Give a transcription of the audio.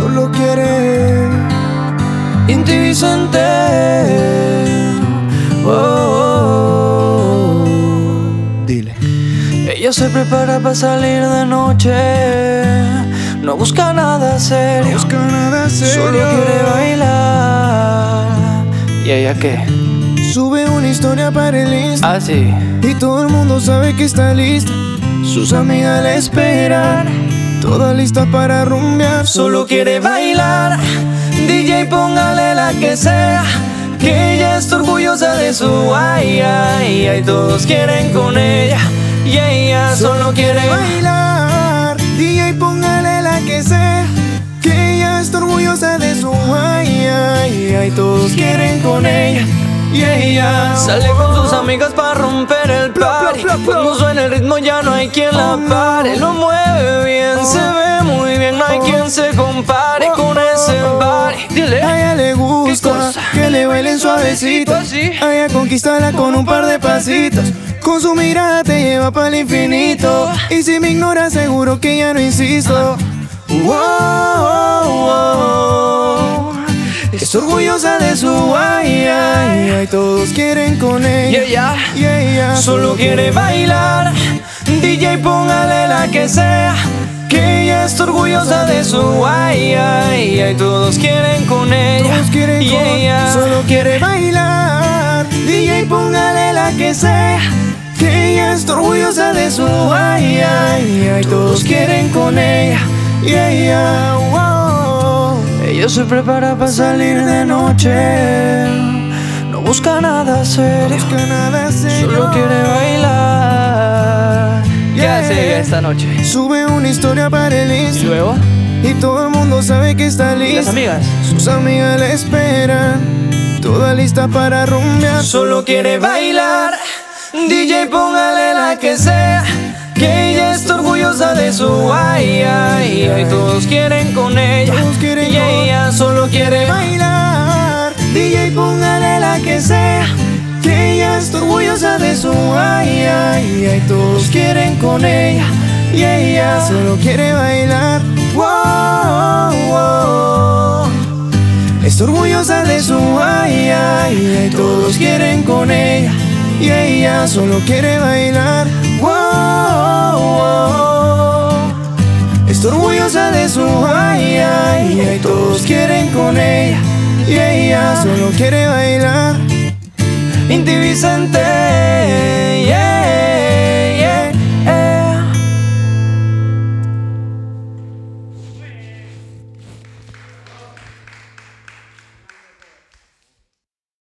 solo quiere Inti Vicente. Dile. Ella se prepara para salir de noche, no busca nada serio, solo quiere bailar. ¿Y ella qué? Sube una historia para el Insta. Ah, sí. Y todo el mundo sabe que está lista. Sus amigas la esperan, toda lista para rumbear. Solo quiere bailar. DJ, póngale la que sea, que ella está orgullosa de su ay, ay, ay. Todos quieren con ella y ella solo quiere bailar. DJ, póngale la que sea, que ella está orgullosa de su ay, ay, ay. Todos quieren con ella y ella sale con sus amigas para romper el party. Cuando suena el ritmo ya no hay quien la pare. Lo mueve bien, se ve muy bien, no hay quien se compare con ese party. Dile. A ella le gusta que le bailen suavecito. A ella conquistarla con un par de pasitos. Con su mirada te lleva para el infinito. Y si me ignora seguro que ya no insisto. Es orgullosa de su ay, ay, ay. Todos quieren con ella y ella solo quiere bailar. DJ, póngale la que sea, que ella está orgullosa de su ay, ay, ay. Todos quieren con ella y ella solo quiere bailar. DJ, póngale la que sea, que ella está orgullosa de su ay, ay, ay. Todos quieren con ella y ella, ella se prepara para salir de noche, no busca nada serio, solo quiere bailar. ¿Qué hace esta noche? Sube una historia para el Insta. ¿Y luego? Y todo el mundo sabe que está lista. ¿Y las amigas? Sus amigas la esperan, toda lista para rumbear. Solo quiere bailar. DJ, póngale la que sea, que ella está orgullosa de su ay, ay, ay. Todos quieren con ella y ella solo quiere bailar. DJ, póngale la que sea, que ella está orgullosa de su ay, ay, ay. Todos quieren con ella y ella solo quiere bailar. Está orgullosa de su ay, ay, ay. Todos quieren con ella y ella solo quiere bailar. Está orgullosa de su ay, ay, ay. Todos quieren con ella y ella solo quiere bailar. Inti Vicente, yeah.